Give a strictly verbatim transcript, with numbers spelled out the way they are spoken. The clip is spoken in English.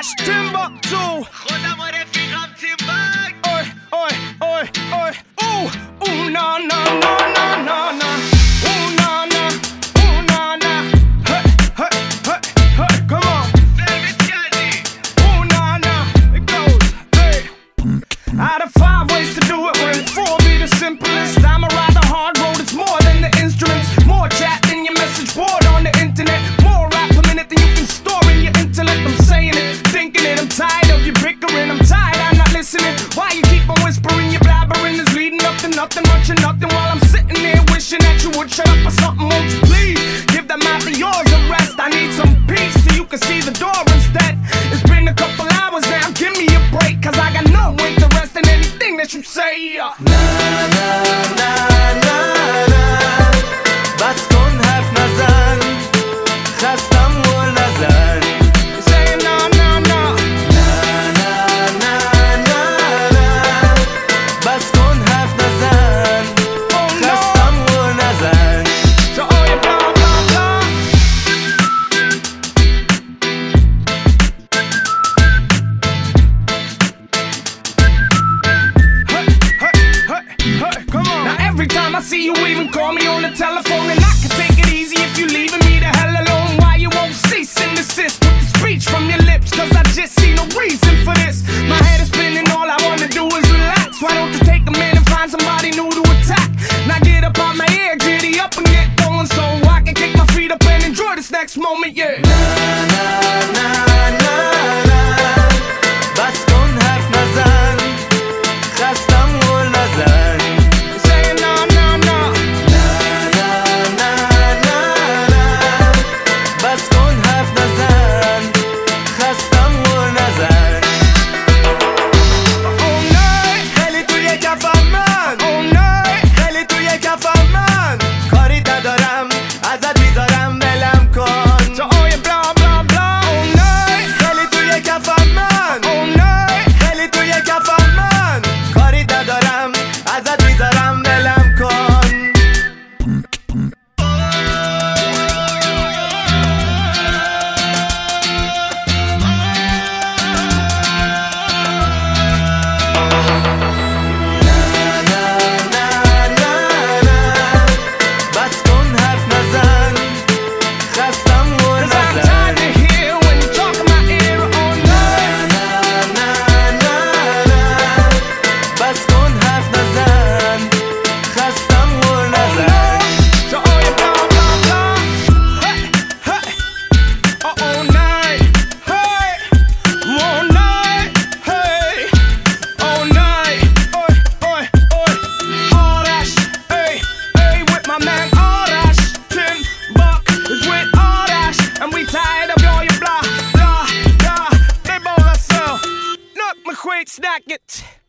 آرش تیمباکتو خودم و رفیقم تیمباک اوی اوی اوی اوی او او نا نا نا نا نا نا او نا نا او نا نا hey hey hey hey come on سرویس کردی او نا نا it goes hey out of five ways to do it when four be the simplest I'm a rather hard road it's more than the instruments more chat than your message board on the internet more rap per minute than you can store in your intellect I'm saying it thinking it I'm tired of you bickering I'm tired I'm not listening why you keep on whispering your blabbering is leading up to nothing much of nothing while I'm sitting there wishing that you would shut up or something won't you please give that mouth of yours a rest I need some peace so you can see the door instead it's been a couple hours now give me a break cause I got no interest in anything that you say Na na na na na بس کن حرف نزن خستم گل نزن say no no no Na na na na na بس کن حرف نزن oh no خستم گل نزن to all your blah blah blah hey hey hey hey come on now every time I see you even call me on the telephone and I can take it easy if you leaving me the hell alone why you won't cease and desist with the speech from your lips cause I just see no reason for this my head is spinning all I wanna do is relax why don't you take a minute and find somebody new to attack now get up on my ear giddy up and get going so I can kick my feet up and enjoy this next moment yeah Na na na na na بس کن حرف نزن خستم گل نزن say no no no Na na na na na بس کن حرف نزن خستم گل نزن oh no خیلی توی کفم من oh no خیلی توی کفم من کاری ندارم ازت میذارم ولم کن to all your blah blah blah oh no خیلی توی کفم من oh no خیلی توی کفم من کاری ندارم ازت میذارم ولم کن Na na na na na بس کن حرف نزن خستم گل cause I'm نزن tired to hear when you talk in my ear oh no Na na na na بس کن حرف نزن خستم گل نزن to all your blah blah blah hey hey oh oh night hey all night hey all night oi oi oi Arash hey hey with my man Arash Timbuk is with Arash and we tired of all your blah blah blah they both us so look McQuaid snack it